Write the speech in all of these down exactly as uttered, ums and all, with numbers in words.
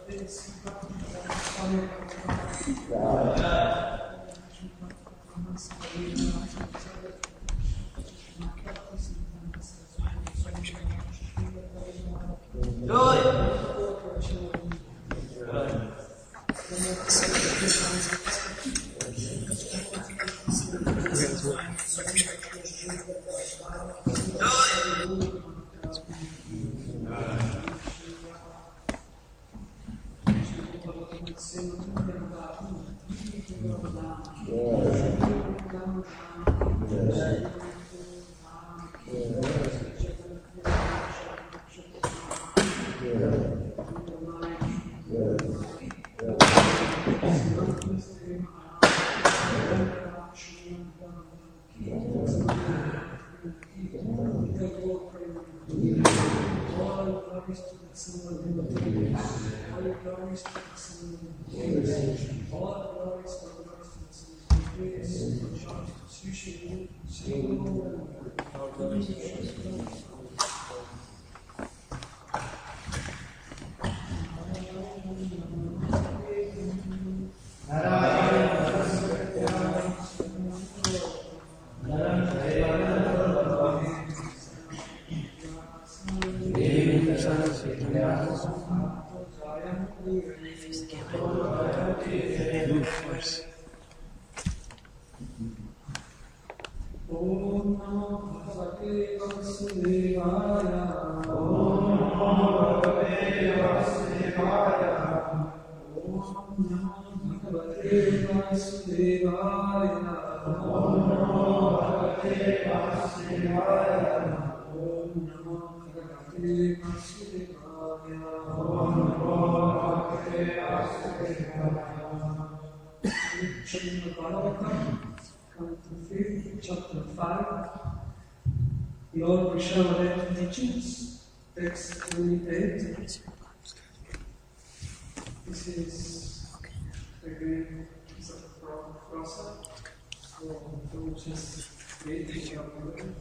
Chapter five, the Lord Vishnu teachings, text twenty-eight. This is again piece of prosa, so don't just read it up.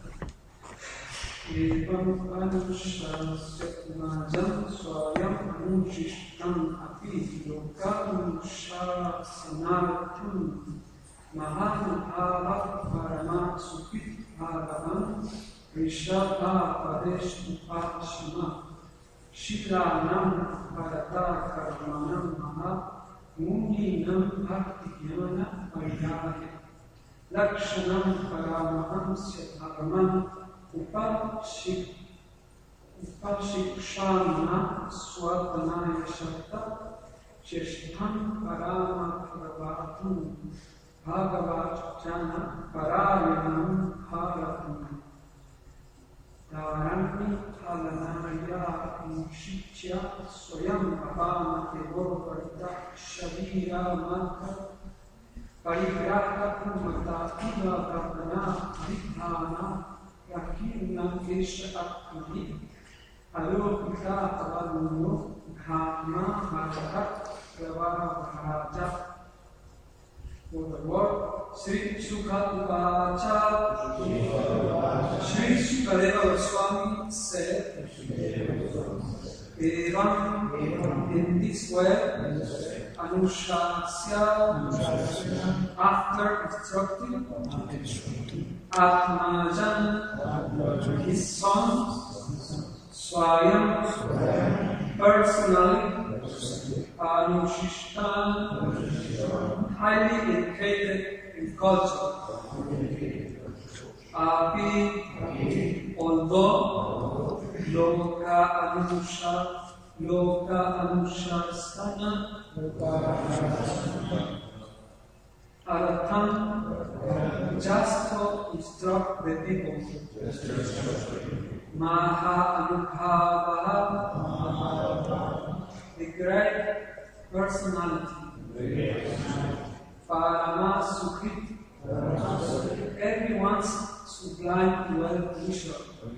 Evam anushasyatunajam swayam anushishtam api lokanusha sanaratam Mahan Bhava Parama Sukit Bhagavan Rishata Padesh Upashama Shilanam Bharata Karmanam Maha Muninam Bhakti Jnana Vaidhaya Lakshanam Paramahamsya Bhagavan Upashik Upashikshana Swatanaya Shakta Cheshtam Parama Pravatum Bhagavachana Parayanam Haratam Dharani Talanaya Inshitya Swayam Abhama Tevovarita Shavira Manta Parigraha Kumata Ila Bhavana Vidhana Yakirna Kesha Akuni Alokita Avanuno Dhamma Bhagata Prava Bharaja. For the word, Sri Sukha Uvacha, Sri Sukadeva Goswami said, Evam, in this way, Anushasya, after instructing, Atmajan, his son, Swayam, personally, Anushishtan, highly educated in culture. Api, although Loka Anusha, Loka Anushasana, Aratam, just to instruct the people. Maha Anubhava, the great personality. Parama Sukhit, everyone's sublime well-wisher.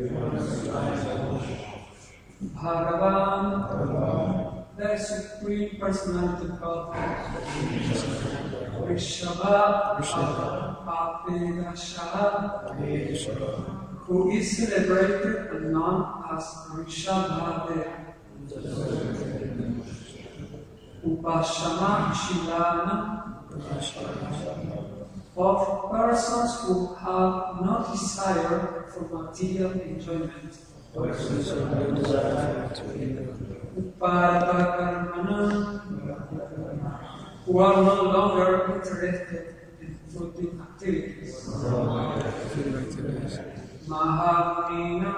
Bhagavan, the supreme personality of God. Rishabha, Apedasha, who is celebrated and known as Rishabhadev. Upashama Shilana of persons who have no desire for material enjoyment. Upadakarmana, who are no longer interested in fruitive activities. Mahamunina,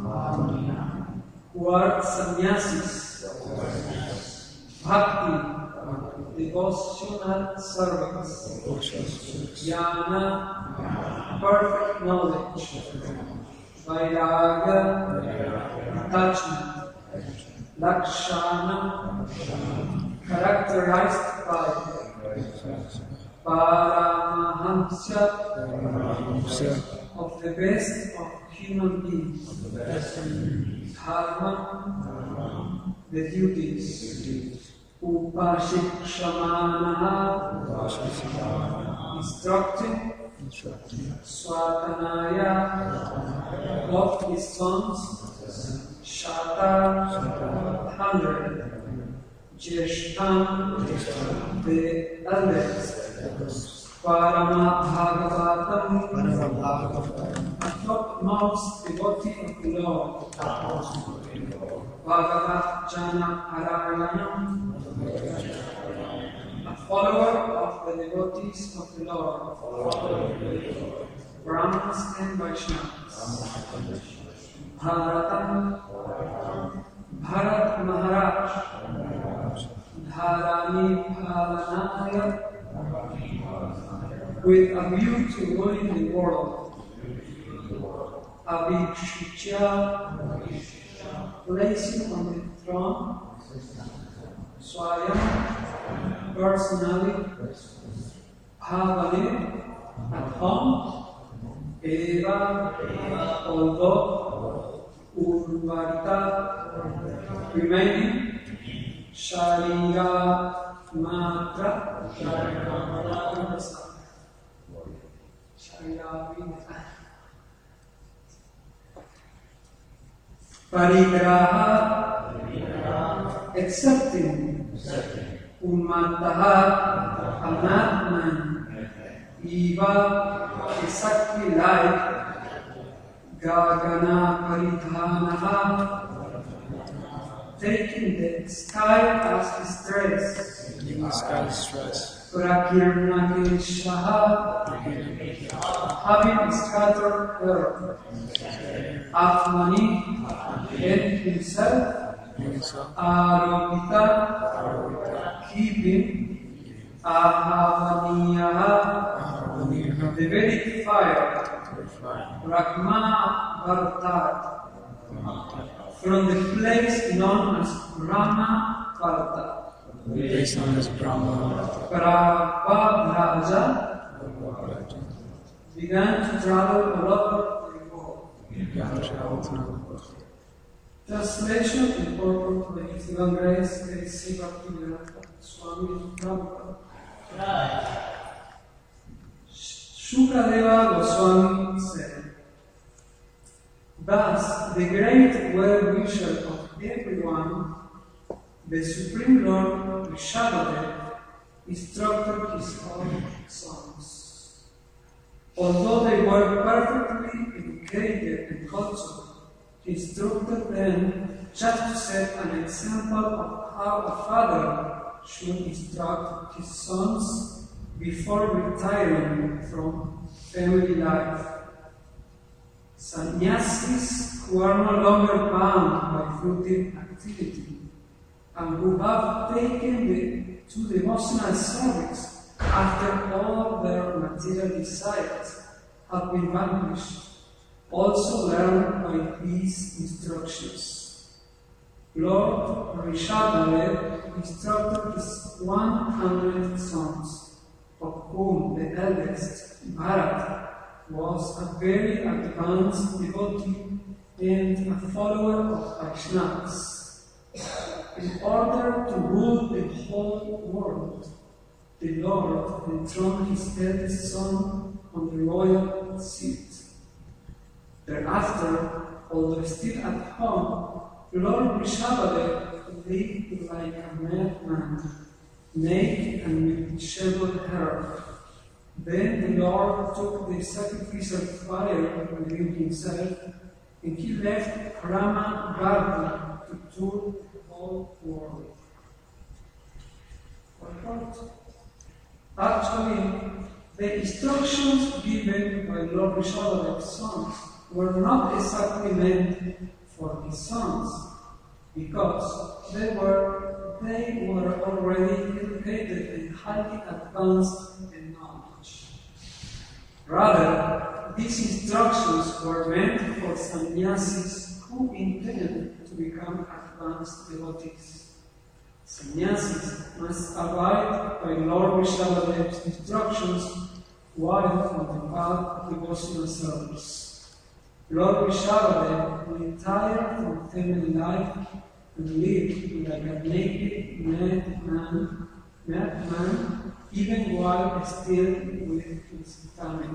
who are sannyasis. Bhakti, devotional servants. Jnana, perfect knowledge. Vairagya, attachment. Lakshana, characterized by Paramahamsa, of the best of human beings. Dharma, the duties. Upashikshamanaha, instructing. Swatanaya, of his sons. Shata, hundred. Jeshtan, the eldest. Parama Bhagavatam, a topmost devotee of the Lord. Bhagavat Jana Arayanam, a follower of the devotees of the Lord. Brahmanas and Vaishnavas. Bharatam, Bharat Maharaj, Dharani Bhavanaya, with a view to ruling the world. Abhishya, placing on the throne. Swayam, personally. Bhavane, at home. Eva, although. Urvarita, remaining. Sharira, matra. Parigraha, accepting. Unmataha, a madman. Eva, exactly like. Gagana paridhanaha, taking the sky as his dress. Taking the sky as dress. Prakirnakeshaha, having scattered earth. Atmani, in himself. Aropita, keeping. Ahavaniyaha, the very fire. Brahma Bhartat, from the place known as Brahma Bharata. The place known as Brahma Prabhadraja began to travel all over the world. Translation and purport of the His Divine Grace, Sri Bhaktivedanta Swami Prabhupada. Shukadeva Goswami said, thus the great well-wisher of everyone, the Supreme Lord Rishabhadev, instructed his own sons. Although they were perfectly educated and cultured, he instructed them just to set an example of how a father should instruct his sons before retiring from family life. Sannyasis who are no longer bound by fruitive activity and who have taken the, to devotional service after all their material desires have been vanquished, also learn by these instructions. Lord Rishabhadev instructed his one hundred sons, of whom the eldest, Bharata, was a very advanced devotee and a follower of Vaishnavas. In order to rule the whole world, the Lord enthroned his eldest son on the royal seat. Thereafter, although still at home, Lord Rishabhadev lived like a madman naked and with disheveled hair. Then the Lord took the sacrificial fire within himself, and he left Rama garden to tour the whole world. Actually, the instructions given by Lord Rishabhadev's sons were not exactly meant for his sons, because they were they were already educated and highly advanced in knowledge. Rather, these instructions were meant for sannyasis who intended to become advanced devotees. Sannyasis must abide by Lord Rishabhadev's instructions while on the path of devotional service. Lord Rishabhadev retired from family life and lived like a naked mad man, mad man, even while still with his family.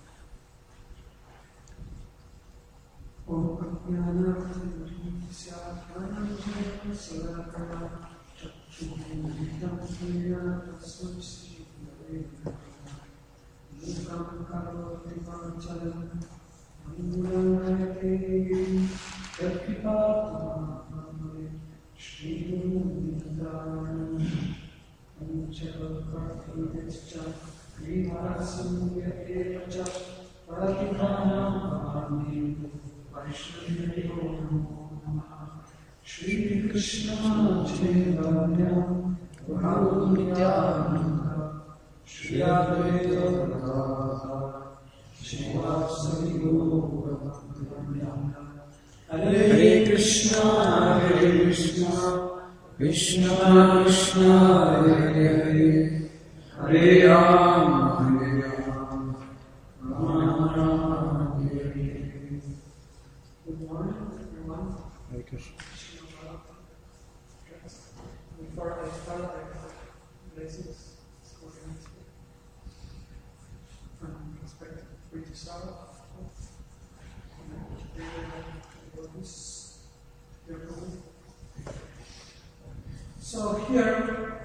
Shri Krishna Chaitanya Prabhu Nityananda Shri Advaita Shri Vasari Guru Hare Krishna Hare Krishna Krishna Krishna Hare Hare Hare Ram Hare Ram Ram Ram Hare Hare. Good morning, everyone. Hare Krishna. Before I start, I have blessings for you. From perspective, free to start. So here,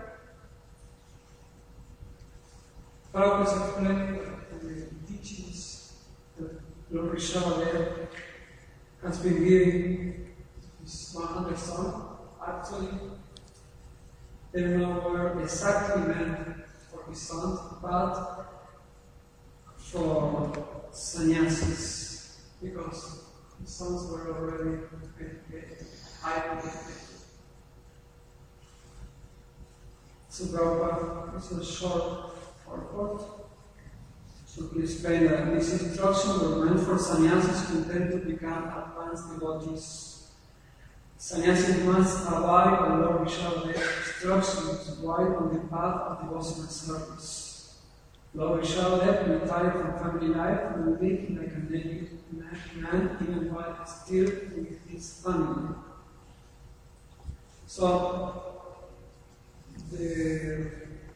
Prabhupada is explaining the teachings that Lord Rishabhadev has been giving his one hundred sons. Actually, they were exactly meant for his sons, but for sannyasis, because his sons were already educated, highly educated. So Prabhupada, this is a short report. So please explain that these instructions were meant for sannyasis who intend to become advanced devotees. Sannyasis must abide by Lord Rishabhadev's instructions while on the path of devotional service. Lord Rishabhadev retired from family life and lived like a naked man, even while still with his family. So, the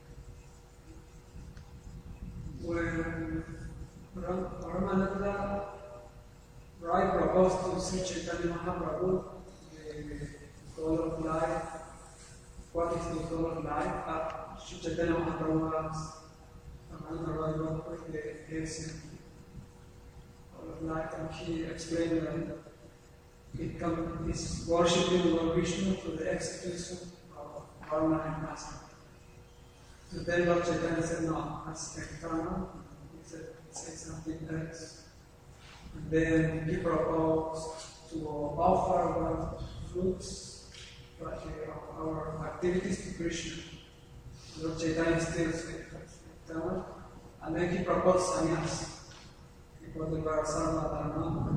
when Ramananda Rai proposed to Sri Chaitanya Mahaprabhu the goal of life, what is the goal of life? Uh, Sri Chaitanya Mahaprabhu asked Ramananda Rai what the essence of life, and he explained that it come, is worshipping Lord Vishnu through the execution of Varna and Master. So then Lord Chaitanya said, no, that's external. He said, say something else. And then he proposed to offer one fruits like, uh, our activities to Krishna. Lord Chaitanya still said external. And then he proposed sannyas. He brought the Varasarva Dharma,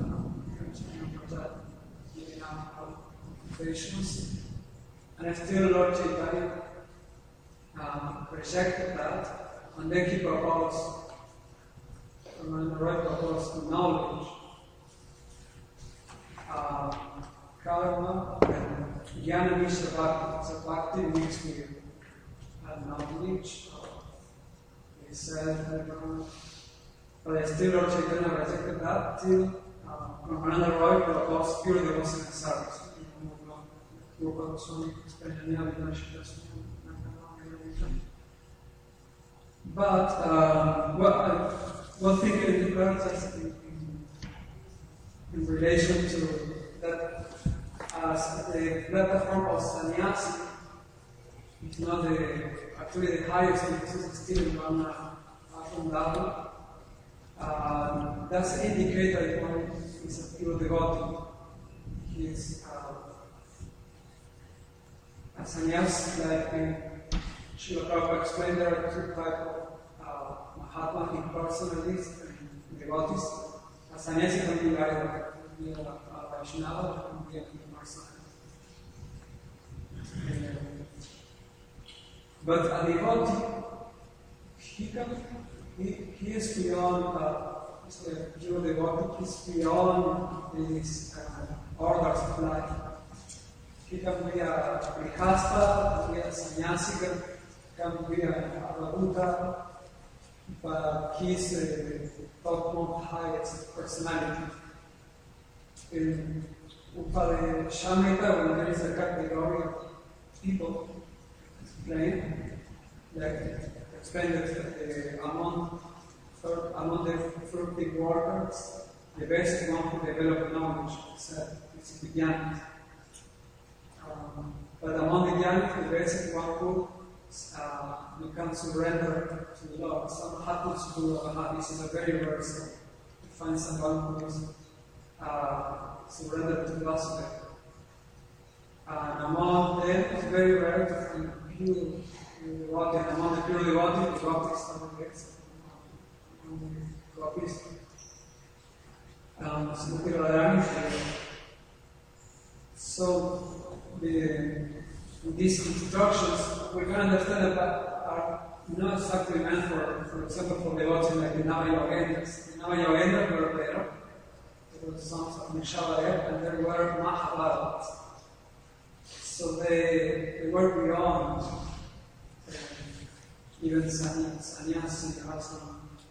giving out patience. And still Lord Chaitanya Um, rejected that, and then he proposed, and the right proposed knowledge, uh, karma, and jnana mixed bhakti. So bhakti mixed with uh, knowledge. Uh, he said, uh, but still Lord Chaitanya rejected that till uh, Ramananda Roy proposed pure devotional service. But, um, well, I, one thing in just in, in, in relation to that, as the platform of sannyasi is not the, actually the highest, because it's still in one uh, level. Uh, that's indicate that one is a pure devotee. He is uh, a sannyasi, like in Srila Prabhupada explained, there are two types of uh, Mahatma, impersonalists and devotees. A sannyasi can be either can be a, a Vaishnava or can be an impersonalist. But a devotee, he can, he, he is beyond, uh, he's a pure devotee, he's beyond these uh, orders of life. He can be a grihastha, can be a sannyasi, can be a, a Buddha, but he's a topmost highest personality. In Upada Shamita, when there is a category of people explained, like explained that uh, among, among the fruity workers, the best one who develop knowledge is, uh, is the Jnana. Um, but among the Jnana, the best one who uh, you can surrender to the Lord. Some happen to do uh, this is a very rare thing to find someone who is uh, surrendered to the gospel. And among them, it's very rare to find pure devotee. And among the pure devotee, the devotee is someone else. Um, so, the, these instructions, we can understand that are not exactly meant for, for example, for devotees like the Nava Yogendras. The Nava Yogendras were there, they were the sons of Nishabhadev, and they were Mahabharats. So they, they were beyond uh, even sannyasi, also.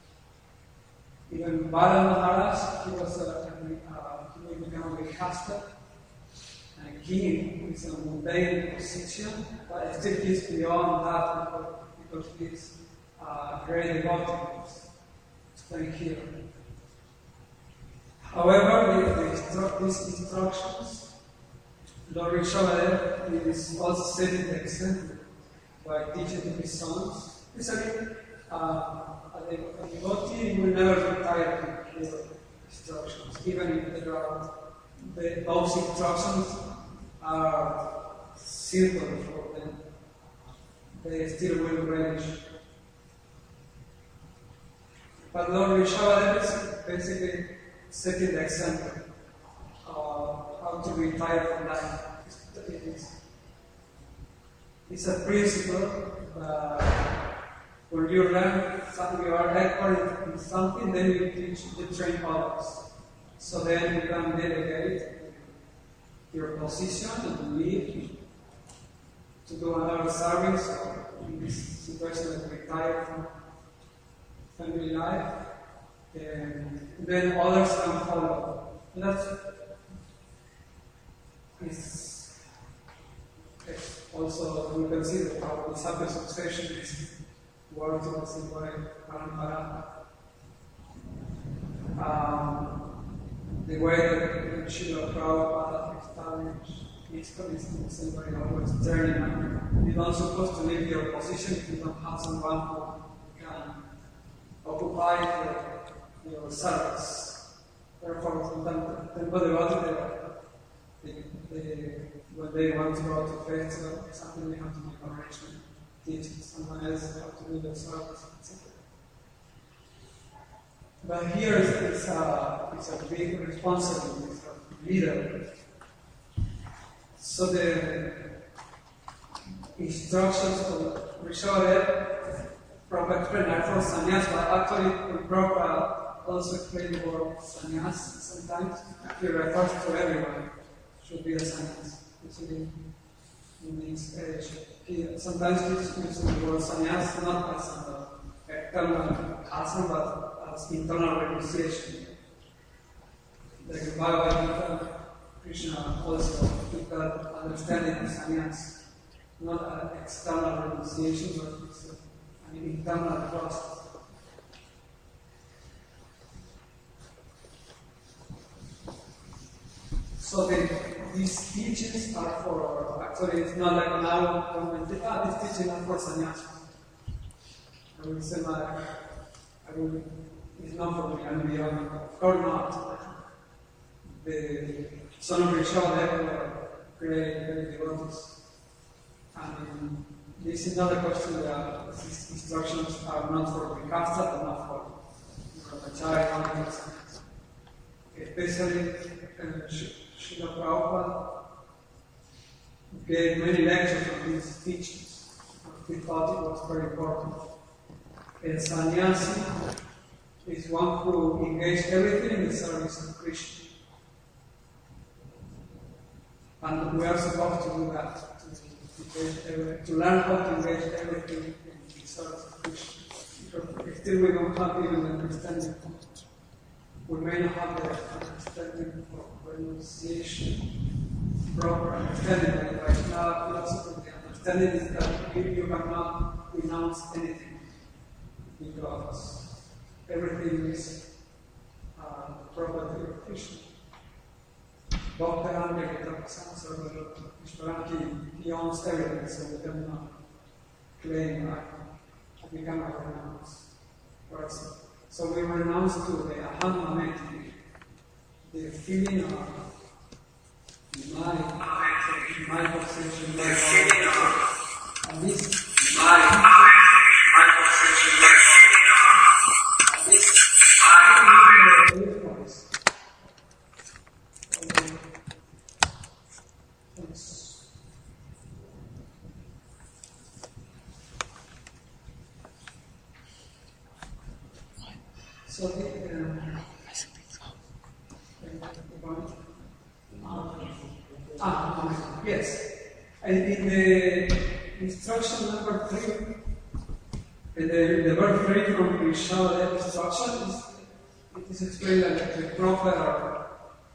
Even Bala Maharaj, he was a, uh, he became a grihastha, and a king with a mundane position, but still he's beyond that because he's uh, very devoted. Explained here. However, the, the instru these instructions, Lord Rishabhadev is also setting the example by teaching to his sons. Basically, uh, a devotee will never be tired to hear instructions, even if there are the, those instructions are simple for them. They still will relish. But Lord Rishabhadev is basically setting the example of how to retire from life. It is, it's a principle that when you learn something, you are expert in something, then you teach, you train others. So then you can delegate your position and leave to do another service, or in this situation that retire from family life, and then others can follow. And that's is also, we can see that our disciple succession is worked in the same way, parampara. Um, the way that Srila Prabhupada established ISKCON is in the same way, always turning. You're not supposed to leave your position if you don't have someone who can occupy the, your service. Therefore, sometimes the temple devoted, they, they, when they want to go to festival, something they have to make arrangement, teach someone else how to do the service, et cetera. But here is, is, a, is a big responsibility for leader. So the instructions of Rishabhadev, Prabhupada explained are for sannyas, but actually Prabhupada also explained the word sannyas sometimes. He refers to everyone should be a sannyas. In this age, he sometimes he uses the word sannyas not as an external asana, but as internal renunciation. Like Bhagavad Gita, Krishna also took that understanding of sannyas, not an external renunciation, but it's an internal process. So the, these teachings are for, actually it's not like now when we say, ah, these teachings are for sannyas. I will say like, I will, it's not for me, I'm beyond, of course not. The son of Rishabhadeva were great, great devotees. And this is not a question that these instructions are not for the kasta, but not for brahmachari, especially uh, Srila Prabhupada gave many lectures on these teachings. He thought it was very important. A sannyasi is one who engaged everything in the service of Krishna. And we are supposed to do that, to, to, to learn how to engage everything in the service of Krishna. Because still we don't have even understanding. We may not have the understanding of renunciation, proper understanding of the Vaishnava philosophy. The understanding is that you, you cannot renounce anything because everything is uh, property of Krishna. Bhaktaranga he owns everything, so we cannot claim that we cannot renounce. Right? So we renounce to the aham mameti, the feeling of my, my possession, my possession, and this my, my possession, my possession, and this my, so the, uh, ah, yes, and in the instruction number three, in the, the verse three from Rishabhadeva instruction, is, it is explained that the prophet are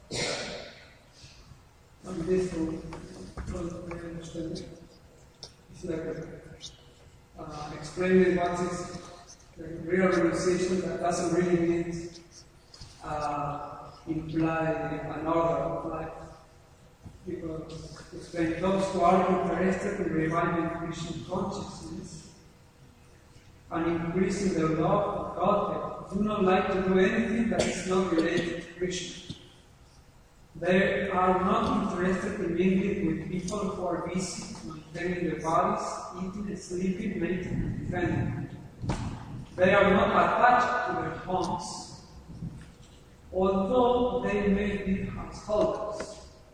on this to understand it. It's like uh, explaining what is the real realization that doesn't really mean uh, imply an order of life. People explain those who are interested in reviving Christian consciousness and increasing their love of God do not like to do anything that is not related to Krishna. They are not interested in mingling with people who are busy maintaining their bodies, eating, sleeping, mating, and defending. They are not attached to their homes, although they may be householders.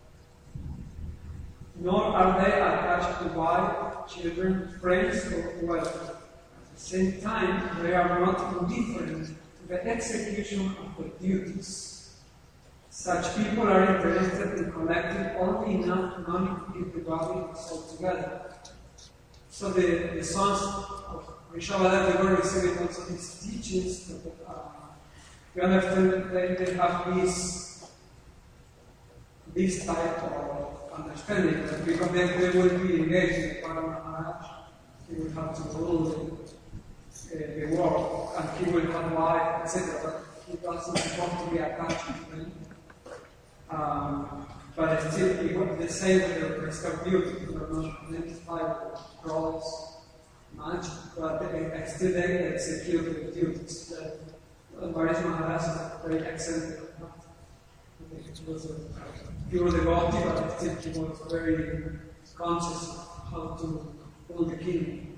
Nor are they attached to wife, children, friends, or wealth. At the same time, they are not indifferent to the execution of their duties. Such people are interested in collecting only enough money to keep the body and soul together. So the, the sons of Rishabhadeva were receiving also these teachings. That, uh, we understand that they, they have this, this type of understanding that because they, they will be engaged in the Paramaharaj, he will have to rule the, uh, the world, and he will have wife, et cetera. But he doesn't want to be attached to them. Um, but still, he would the same with the prescribed beauty, they are not identified with roles much, but they still they execute the duties. The Bharati Maharaj is a very excellent. He was a pure devotee, but still he was very conscious of how to rule the kingdom.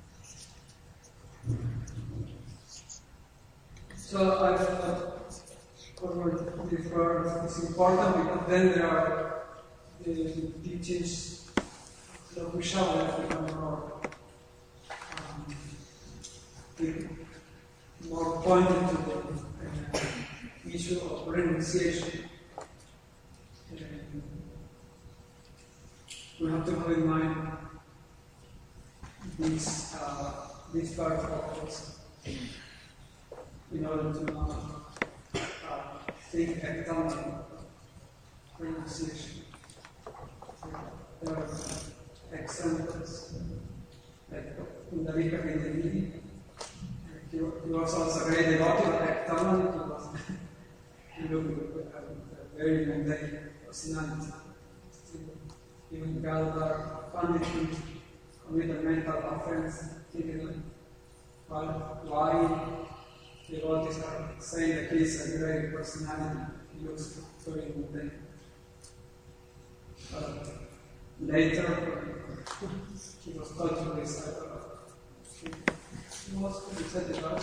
So I thought forward this word is important because then there are the teachings that we shall have become more, um, more pointed to the uh, issue of renunciation. We have to have in mind this, uh, this part of us in order to not uh, think externally renunciation. There are examples like Pundarika Kendini, he was also a great devotee, but externally he was he looked a very mundane personality. Even Galdar found him committed mental offense, thinking, well, why devotees are saying that he's a great personality, he looks very mundane. But later, he was totally cyber. He was he said the verse.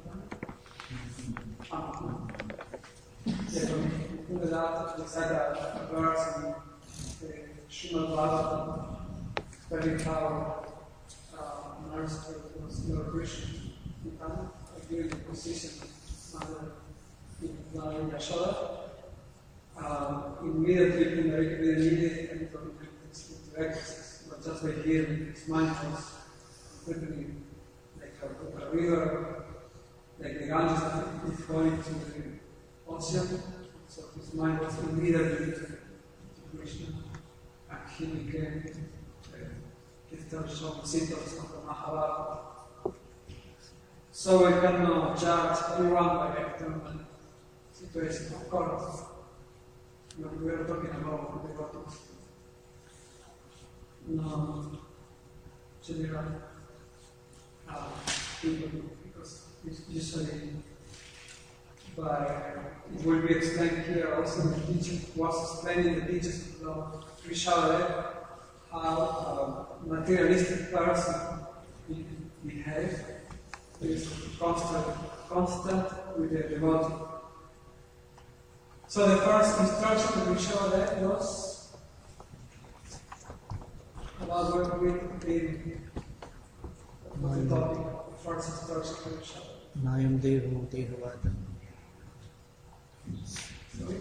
Ah. Yeah, he ended up he said a verse in the Srimad Bhagavatam, very powerful uh, nurse was Lord Krishna. During the position of Mother Yashoda, uh, immediately when the immediate and from the exorcist, but just by hearing his mind was quickly like a, a river, like the Ganges is going to the ocean, so his mind was immediately to Krishna, and he became uh, he started showing symptoms of the Mahabharata. So we cannot judge everyone by external situation, of course. When we are talking about the devotees. No general uh, people, because usually by it will be explained here also in the teaching was explaining the teachings of Lord Vishaladev how a materialistic person behaves. Is constant, constant with the devotee. So the first instruction that we showed that was about working with the, the topic, the first instruction that we showed. Nayam Devo Dehavada. Sorry?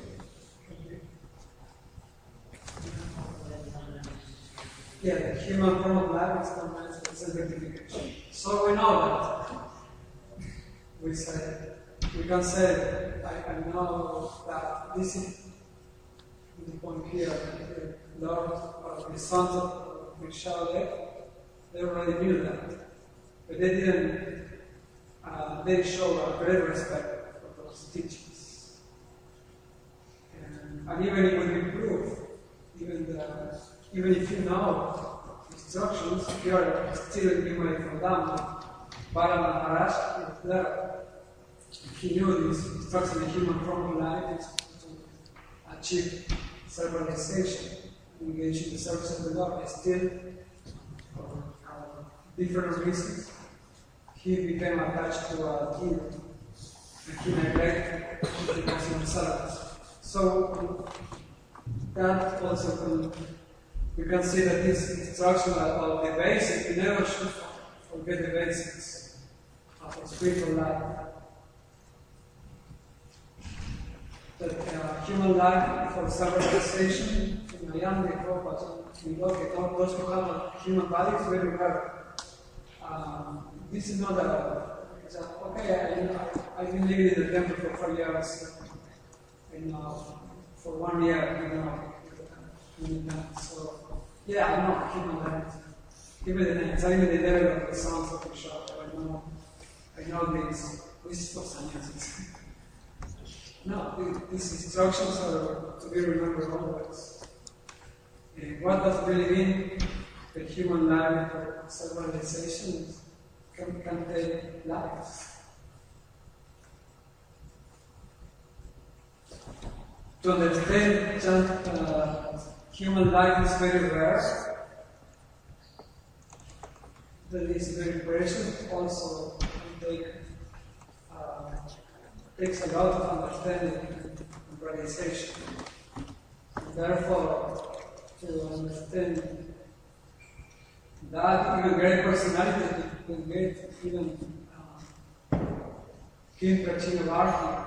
Yeah, the human form of life is commanded with sanctification. So we know that. We say, we can say, I, I know that this is the point here, the Lord or the sons of Vishaladev, they already knew that. But they didn't, uh, they show a great respect for those teachings. And, and even it would improve, even, the, even if you know instructions, you are still given from them. Bala Maharaj is there. He knew this instruction in human form of life is to achieve self-realization, engage in the service of the Lord. Still, for uh, different reasons, he became attached to a king, and he neglected the personal service. So, that also can, you can see that this instruction of the basics, you never should forget the basics of a spiritual life. That uh, human life for self-realization in a young Prabhupada, we look at all those who have a human body is very rare. Um, this is not a, it's a okay, I, you know, I, I've been living in the temple for four years, and uh, for one year, you know, so yeah, I know human life. Even the next, even the level of the sounds of the shop, I know, I know this, this is for sannyasis. No, these instructions are to be remembered always. And what does it really mean? The human life for self-realization can, can take lives. To understand that uh, human life is very rare, that is very precious, also take uh, takes a lot of understanding and realization. And therefore, to understand that, even great personality can get, even uh, King Prachinavarti,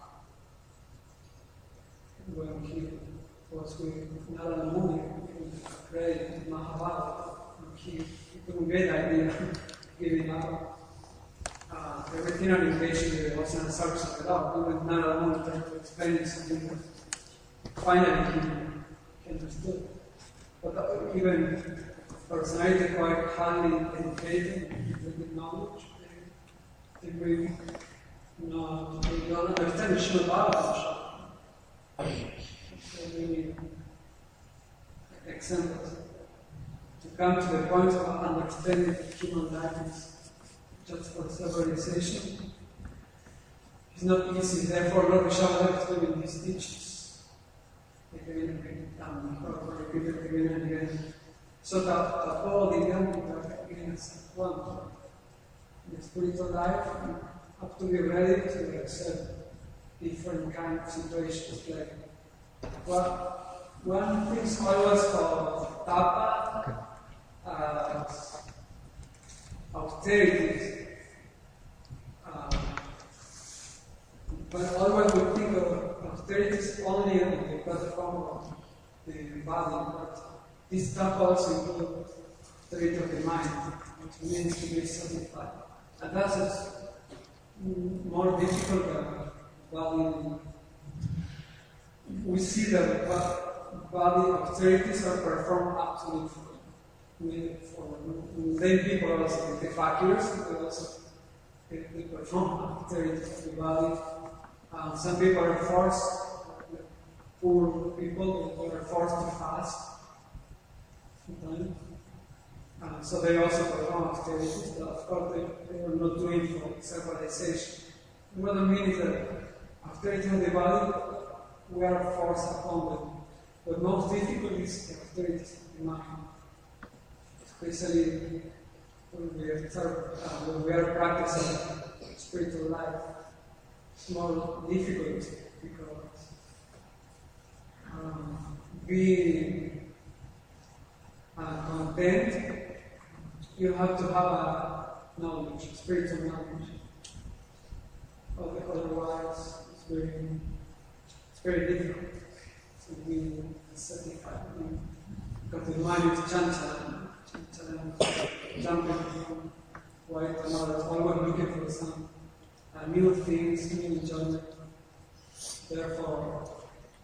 when he was with Narada Muni, he prayed Mahabharata, he, he couldn't get the idea of giving up. Uh, everything on engaging was an service of the Lord. Even Narada Muni tried to explain something that finally he, he understood. But uh, even personality quite highly educated with knowledge, if we no, we don't understand Srimad Bhagavatam, so we need examples to come to the point of understanding that human life is just for civilization. It's not easy, therefore Lord Vishwanath explaining these teachings again and again, um, repeat it again and again, so that, that all the young people are again as one. In the spiritual life, you have to be ready to accept different kind of situations. Like, well, one thing is always called tapa, uh, austerities. Uh, but always we think of austerities only in the platform of the body, but this tapa also includes austerity of the mind, which means to be satisfied. And that's more difficult than body. We see that body austerities are performed actually for, for lay people, also the fakirs, they also they, they perform austerities of the body. Um, some people are forced, poor people, they are forced to fast sometimes. Uh, so they also perform austerities, but of course they, they are not doing for self-realization. What I mean is that austerity of the body, we are forced upon them. But most difficult is the austerity of the mind. Especially when we are, uh, when we are practicing spiritual life. It's more difficult because um, being uh, content, you have to have a knowledge, spiritual knowledge. Otherwise, it's very, it's very difficult to be satisfied. Because the mind is chanchalan, chanchalan, jumping from one to another, always looking for some uh, new things, new enjoyment. Therefore,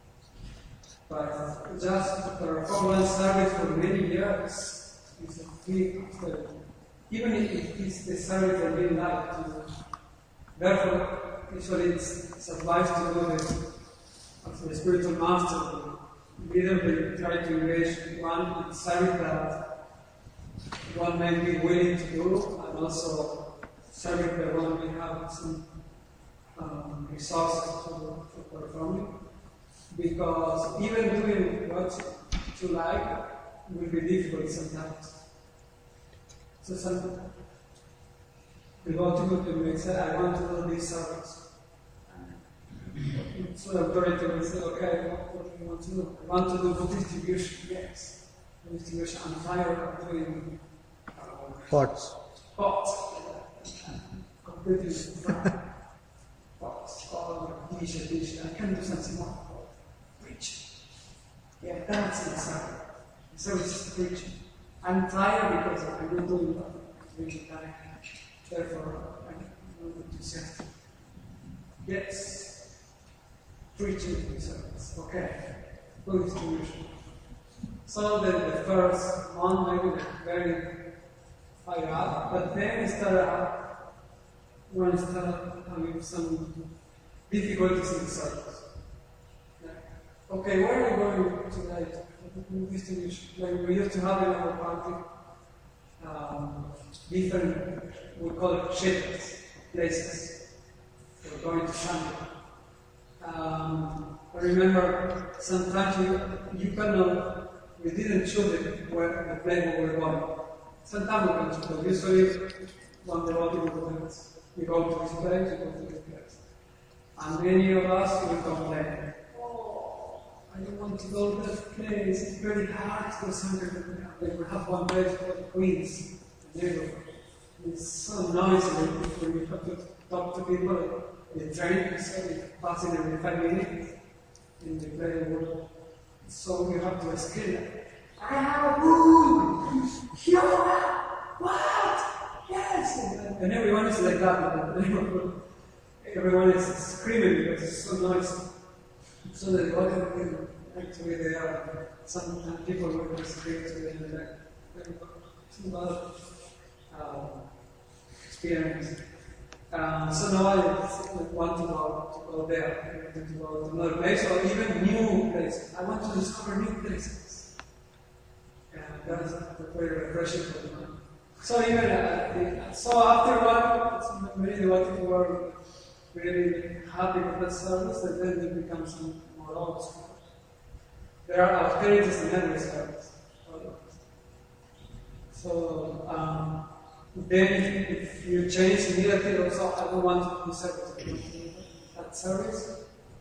by just perform one service for many years, it's a big austerity. Even if it is the service that we like to do. Therefore, usually it's, it's advised to do this as the spiritual master. Either they try to engage one in service that one may be willing to do, and also service that one may have some um, resources for, for performing. Because even doing what you like will be difficult sometimes. So some devotee will say, I want to do this service. And so the authority will say, okay, what, what do you want to do? I want to do food distribution, yes. Food distribution, I'm tired of doing uh, Pots. Pots. Completely fine. Pots, all dish, dish. I can do something more. Preaching. Yeah, that's in the service. So it's preaching. I'm tired because I'm not doing that. Really tired. Therefore, I'm not enthusiastic. Yes, preaching service. Okay, good distribution. So then the first one maybe very high up, but then start up, one start having some difficulties in the service. Okay, where are you going tonight? Distribution. Like we used to have in our party um, different, we call it shelters, places for going to Shanghai. Um, I remember sometimes you, you cannot, we didn't choose it where the place we were going. Sometimes we can choose, but usually one devotee will tell us, we go to this place, we go to this place. And many of us will complain. I don't want to go to that place. It's very hard to go somewhere. Like we have one place called Queens, the neighborhood. It's so noisy when you have to talk to people. The train is passing every five minutes in the very world. So you have to escape. I have a room! Here! What? Yes! And everyone is like that. Everyone is screaming because it's so noisy. So the other actually there are some people who disagree to the like some other uh, experience. Um, so now I want to go, to go there, I want to go to another place, or even new places. I want to discover new places. And that's very refreshing for me. So even, uh, so after a while, it's really what people were really happy with that service, and then it becomes more old. There are austerities in every service. So, um, then if you change immediately, also I don't want to do service at service,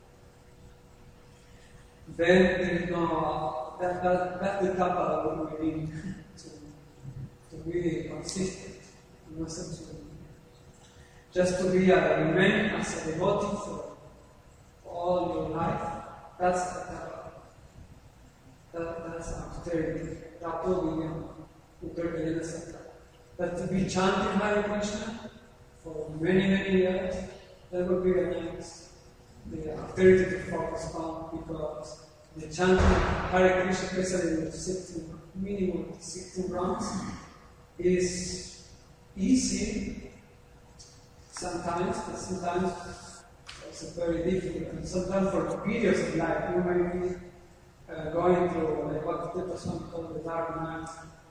then there is no, that, that, that's the kappa that we need to, to be consistent. In to, just to be a remain as a devotee for all your life, that's the kappa. That, that's austerity. That will be But to be chanting Hare Krishna for many, many years, that would be a nice the austerity to focus on, because the chanting Hare Krishna, especially in the sixteen, minimum sixteen rounds, is easy sometimes, but sometimes it's very difficult. And sometimes for periods of life, you might be uh, going through like what the person called the dark night.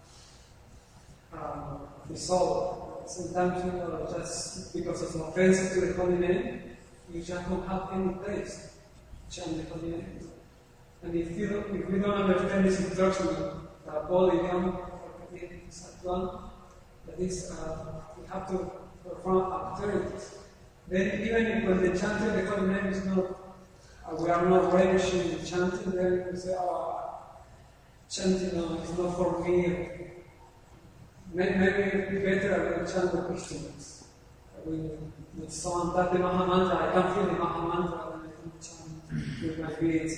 Um, the soul. Sometimes you know, just because of offense to the holy name, you just don't have any place to chant the holy name. And if you don't, if we don't understand this instruction, the body young one, that is, uh, we have to perform austerities. Then even if when the chanting of the holy name is not, uh, we are not relishing the chanting, then we say, oh, chanting uh, is not for me. Maybe it would be better I will chant the Christians. With someone that the Mahamantra, I can feel the Mahamantra when I can chant with my beads.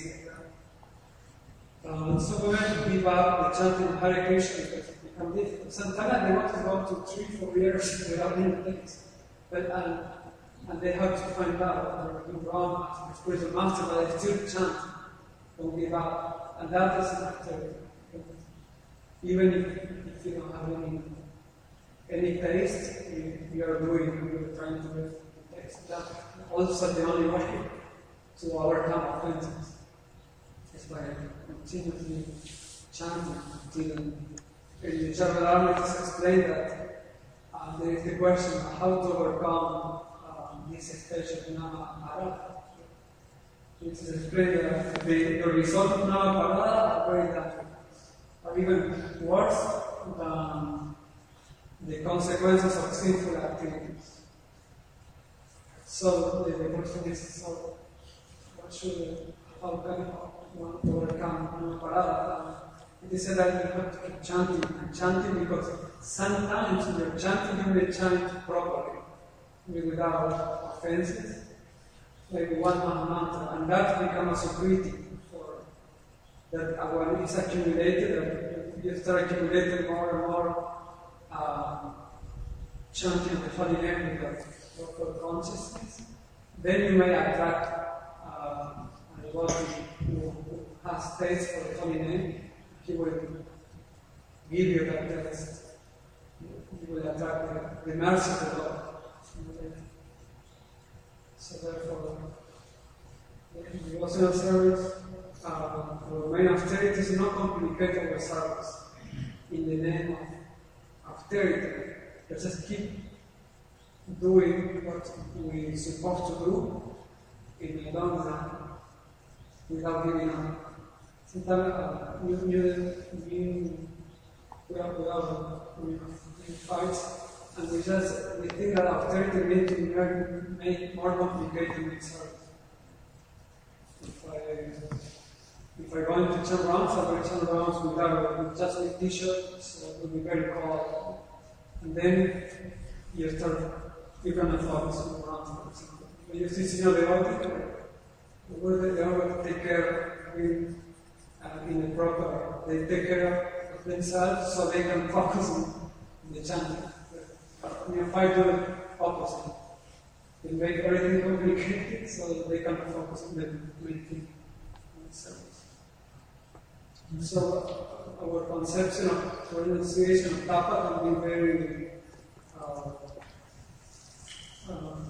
Um, so we might give up the chanting of Hare Krishna because it becomes difficult. Sometimes they want to go to three, four years without any place. But, um, and they have to find out that they're doing wrong as a spiritual master, but they still chant. Don't give up. And that is an activity. Even if, if you don't have any, any taste, you, you are doing, you are trying to get the taste. That also the only way to overcome offenses is by continuously chanting until in the Charvadharma it is explained that uh, there is the question of how to overcome um, this stage of Nama Parada. It is explained that the, the result of Nama Parada are very dangerous. Or even worse than the consequences of sinful activities. So the, the question is, so what should, how can one overcome Nama Parada? It is said that you have to keep chanting and chanting, because sometimes you're chanting, you may chant properly, without offenses, maybe one mantra, and that becomes a security. That when it's accumulated, and you start accumulating more and more um, chanting the holy name with proper consciousness, then you may attract um, a devotee who has taste for the holy name. He will give you that taste. You will attract the, the mercy of the Lord. So therefore, the devotional service, Uh, our main austerity is not complicate our service in the name of austerity. Let's just keep doing what we're supposed to do in the long run without giving up. Sometimes uh, you, you, you, we have, we have we have fights, and we just we think that austerity may make more complicated with service. If I If I go into ten rounds, I will ten rounds without with just with t-shirt, so it will be very cold. And then you start, you're going to focus on the rounds, for example. When you see senior devotee, they will take care of you uh, in a proper, they take care of themselves so they can focus on the chanting. When you fight to the opposite, they make everything complicated so that they can focus on the main thing. So our conception of pronunciation of tapa can be very uh, uh,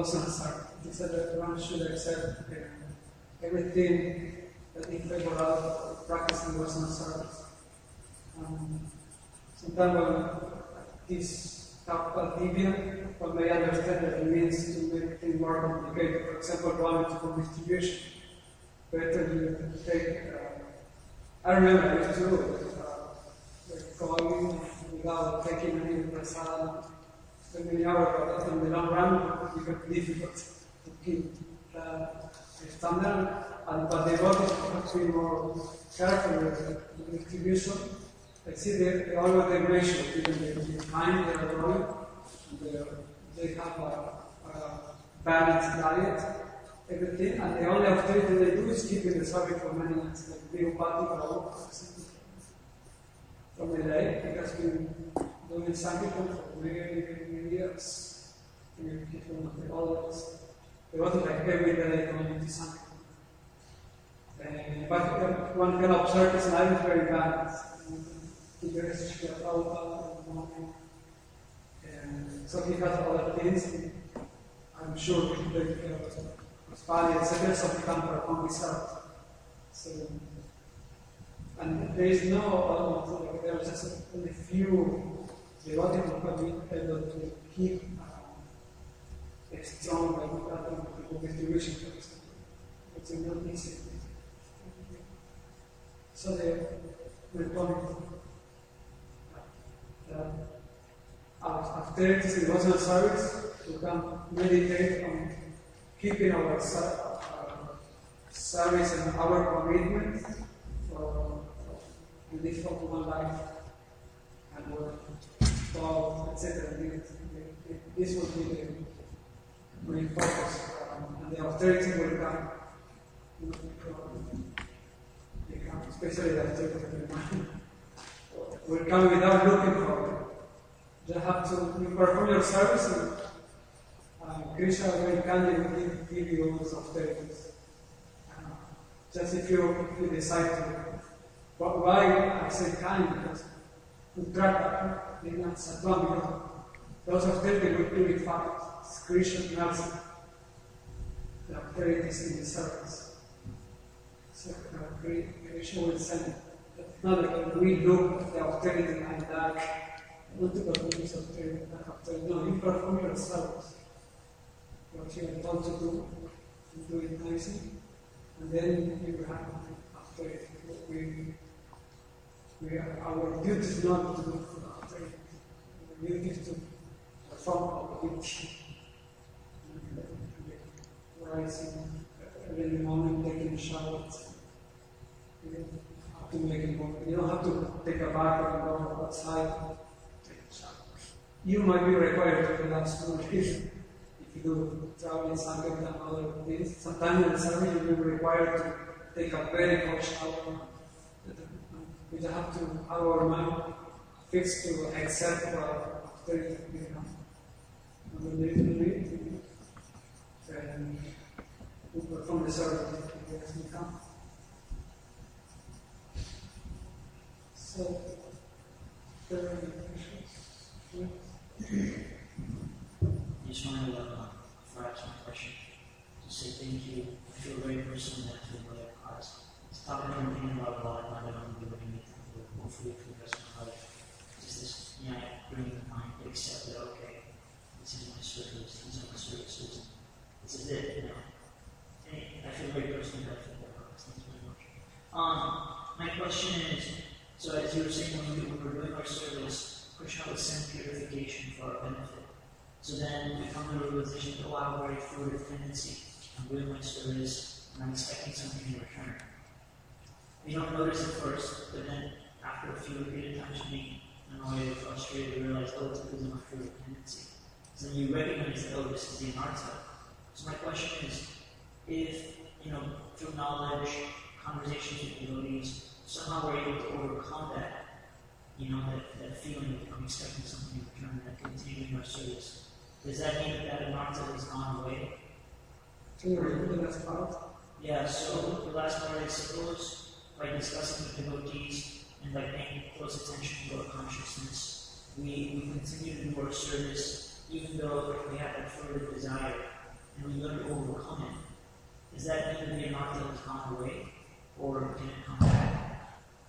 Wasana service. He said that one should accept uh, everything that in favor of practicing Wasana service. Um, sometimes when this capital deviant, one may understand that it means to make things more complicated. For example, quantity distribution. Better you take. Uh, I remember I used to do it. Uh, going without taking any prasad, spending hours, but in the long run, it becomes difficult to keep uh, the standard. And but the devotees have to be more careful with the distribution. I see they, they always they measure, even the, the time they are growing, they have a, a balanced diet, everything, and the only activity they do is keeping the service for many months, like Virupati Prabhu, for example. From the day, he has been doing Sankirtan for many, many, many years. And you keep one of the others. They want to like every day going to Sankirtan. Uh, but one can observe his life is very balanced. He wears Shri Prabhupada in the morning. And so he has other things. I'm sure he takes care of his body, et cetera. So he can perform his art. So, and there is no, uh, there are just only few devotees who have been able to keep uh, a strong like, distribution, for example. It's not easy. So the point that after this devotional service, we can meditate on keeping our uh, service and our commitment for the default one life and work, thought, et cetera. This will be the main focus, um, and the austerity will come. Especially the austerity of the mind, will come without looking for it. You have to you perform your service, and uh, Krishna will kindly give, give you all those austerities. Uh, just if you, if you decide to. But why I say kind? Because Utrata is not Sattvam, because those austerities will purify Krishna mercy, the austerities in the service. So uh, Krishna will send. Not like we look at the austerity and that, not to perform this austerity, that austerity. No, you perform your service. What you are told to do, you do it nicely, and then you have austerity. We, we are, our duty is not to look for austerity. Our duty is to perform our duty. Rising early in the morning, taking a shower. To make it more. You don't have to take a bath and go outside. You might be required to relax more if you do travel in Sankirtan and other things. Sometimes in the service you will be required to take a very hot shower. We just have to have our mind fixed to accept our austerity. And when there is no need, then we perform the service as we come. So, there are any questions? I just want to uh, ask my question. To say thank you. I feel very personally that I feel very class. Stop and thinking about a lot, not that I'm doing anything, but hopefully for the rest of my life. Just this, you know, bringing the mind to accept that, okay, this is my service, these are my services. This is it, you know. And I feel very personally that I feel very class. Thanks very much. Um, my question is, so as you were saying, when we were doing our service, Krishna would send purification for our benefit. So then we come to a realization that, wow, I'm very fruitive tendency. I'm doing my service, and I'm expecting something in return. We don't notice it first, but then after a few repeated times of being annoyed or frustrated, we realize, oh, it's because of my fruitive tendency. So then you recognize that, oh, this is the anartha. So my question is, if, you know, through knowledge, conversations with devotees, somehow we're able to overcome that, you know, that, that feeling of I'm expecting something in return, that continuing our service. Does that mean that that anartha has gone away? Can you repeat the last part? Yeah, so the last part, I suppose, by discussing with devotees and by paying close attention to our consciousness, we, we continue to do our service even though we have that further desire and we learn to overcome it, does that mean that the anartha has gone away, or can it come back?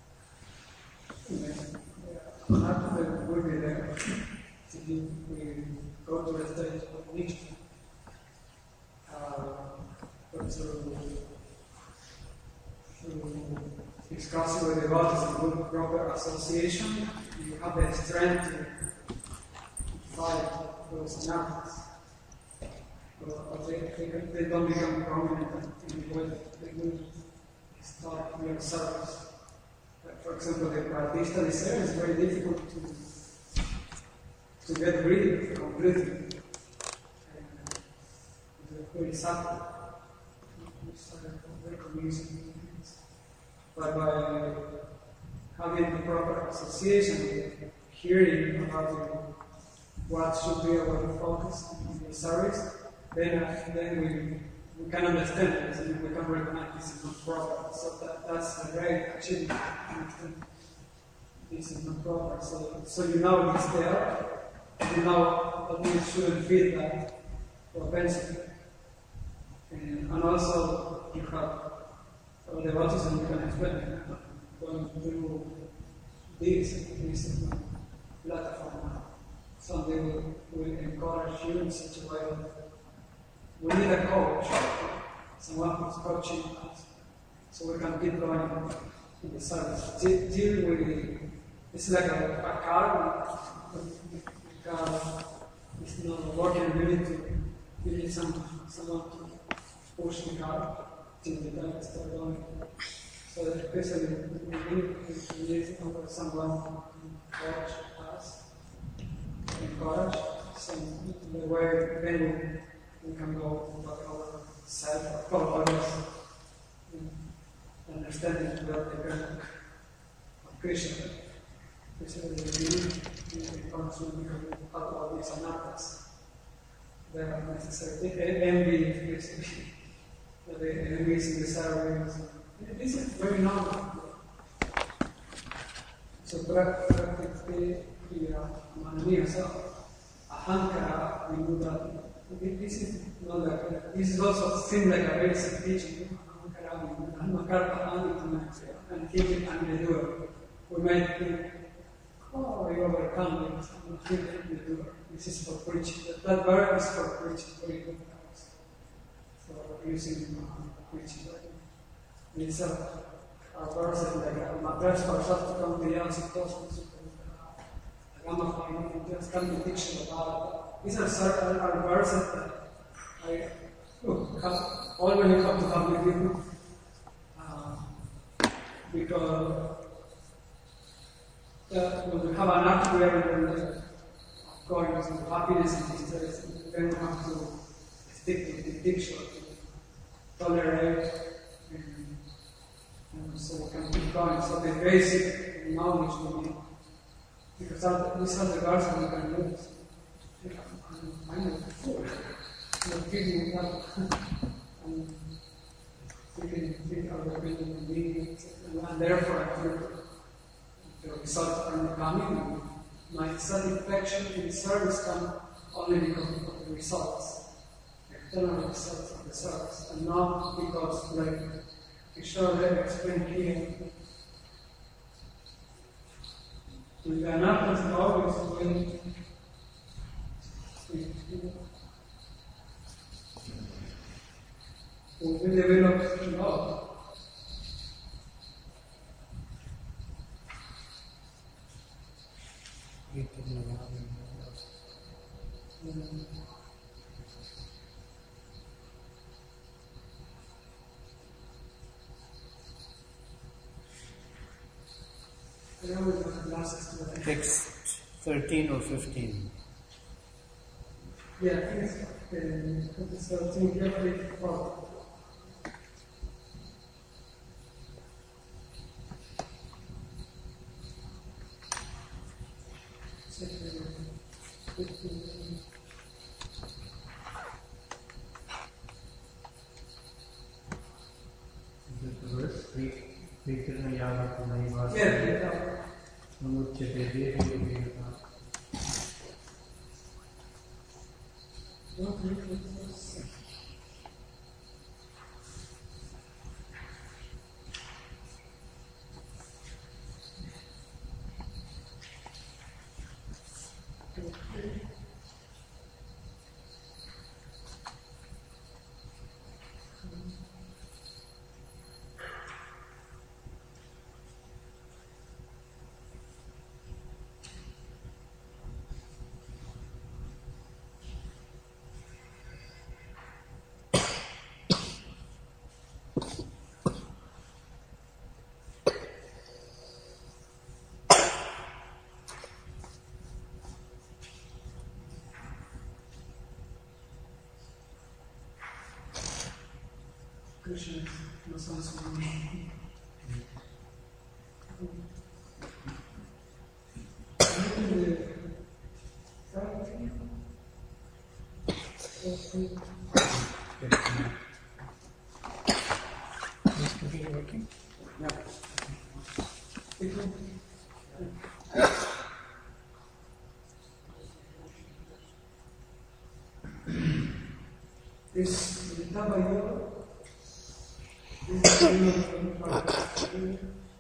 Anartha will be there. If we go to a state of nature, uh, but to, to discuss with the devotees in good proper association, you have the strength to fight those anarthas. But they, they, they don't become prominent in the way that they will start your service. Like for example, the Pratishta desire is very difficult to to get rid of completely. And it's very subtle. But by having the proper association, hearing about the, what should be our focus in the service, then, uh, then we, we can understand it and we can recognize this is not proper. So that, that's a great achievement. This is not proper. So, so you know it's there. You know that we shouldn't feed that propensity. And, and also, you have uh, devotees and you can explain it. Going through this, this is not platform. Somebody will, will encourage you in such a way that we need a coach, someone who's coaching us, so we can keep going in the service. Till we, it's like a, a car. Uh, it's not working, we need to, we need some, someone to push the car till the time it starts going. So that basically we need, we need someone to coach us, encourage, so in the way then we, we can go back our self or follow others, understanding that the kind of Krishna. Especially the beginning, it comes to out of these anarthas. They are necessary. The envy, basically. The enemies in the service. This is very normal. So, practically, mananiya, so, ahankara, we do that. This is not like, this is also seems like a very simple teaching. Ahankara, we do that. Makarpa, and thinking, and they do it. We might think, oh, we overcome it, and think that we do it. This is for preaching. That, that verb is for preaching, very good. For using uh, preaching. It's a, a verse like a verse for Shastra the Yansi Gamma finding just contradiction about it. These are certain are verses that I look, have, all when you come to public view, uh, because uh, when we have an act where we're going to happiness and distress, then we have to stick to the picture, to tolerate, and, and so we can keep going. So the basic knowledge we need. Because these are the words that we can use. I'm a fool. You're giving me up. And we can think of the opinion and meaning, and therefore I feel the results are not coming. My satisfaction in service comes only because of the results, external results of the service, and not because, like Kishore explained here, in the anarthas always when we develop love. Text thirteen or fifteen. Yeah, I think it's, uh, it's thirteen, carefully followed. Krishna is not so many. Is computer working? Yeah. Is the Tabayo? Is the name of the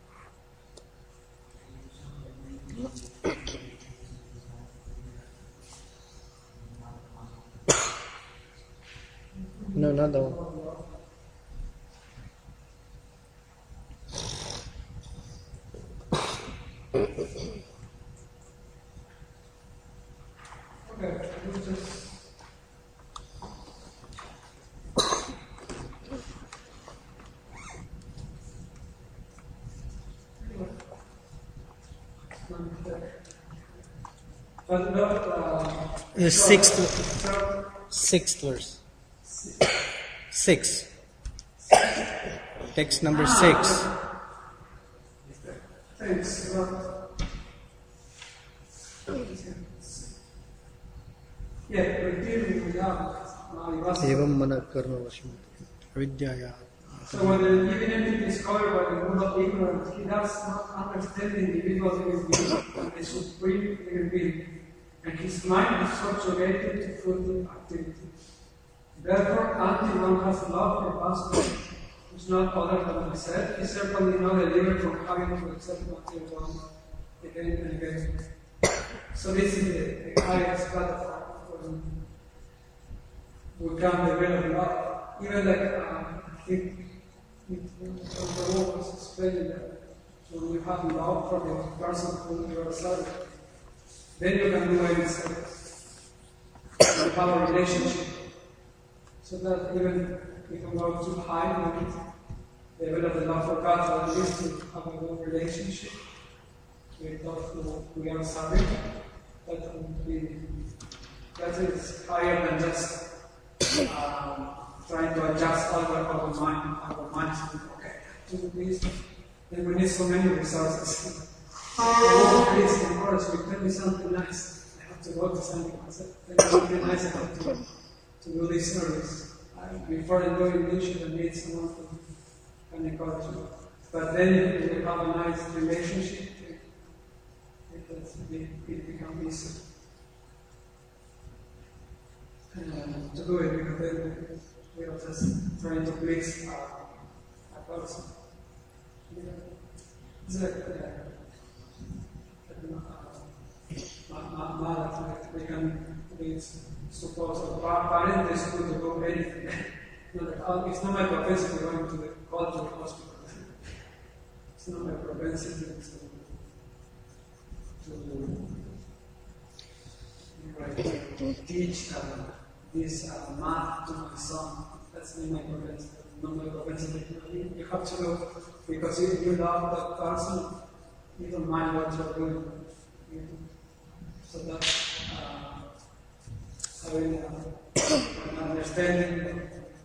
No, not that one. Okay, we'll just. But about uh, The sixth, sixth verse. Six. Text number six. Thanks. Yeah, we're dealing with that. एवं मन कर्म वशम विद्याया. So when the even entity is covered by the mood of ignorance, he does not understand the individual human being and the supreme human being, and his mind is subjugated to fruitive activity. Therefore, until one has love for pastor, who is not other than himself, he is certainly not delivered from having to accept material one again and again. So this is the, the highest platform when we can develop love. Even like uh, I think it, the Lord was explaining that when you have love for the person whom you are serving, then you can do any service. You have a relationship. So that even if you go too high, we need to develop the love for God, or at least to have a good relationship with those who we are serving. That would be, that is higher than just um, trying to adjust our, our mind, our minds. Okay, to do this. Then we need so many resources. Oh, please encourage me. Tell me something nice. I have to go to something. Tell me something nice. I have to, to do this service. I, before I doing this, I need someone who can encourage me. But then if we have a nice relationship, it, it, it becomes easy uh, to do it, because then we are just trying to please uh, a person. Yeah. It's like, uh, like we can we suppose a parent is good to go anything. It's not my propensity going to the cultural hospital. It's not my propensity to, to, right, to teach uh, this uh, math to my son. That's not my propensity. Not my propensity. You have to know, because if you love that person, you don't mind what you're doing. You know? So that's uh, having uh, an understanding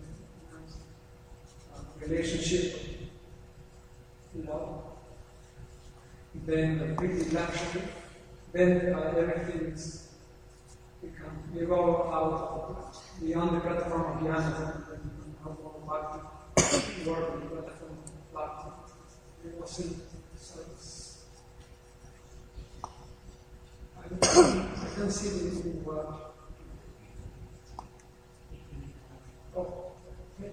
of relationship, you know, then the pretty luxury, then uh, everything is become, you go out beyond the platform of Jnana, and you have more bhakti, work on the platform of bhakti. It wasn't, so it's, I don't, I don't see it in the world. Oh, okay.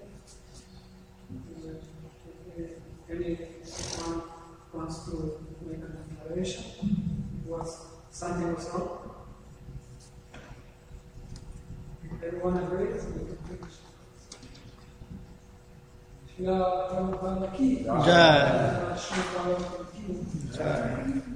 Anyone wants to make an declaration? Was something was wrong? Everyone agrees? We can finish. Shila Prabhupada ki. Jai. Shila Prabhupada ki. Jai.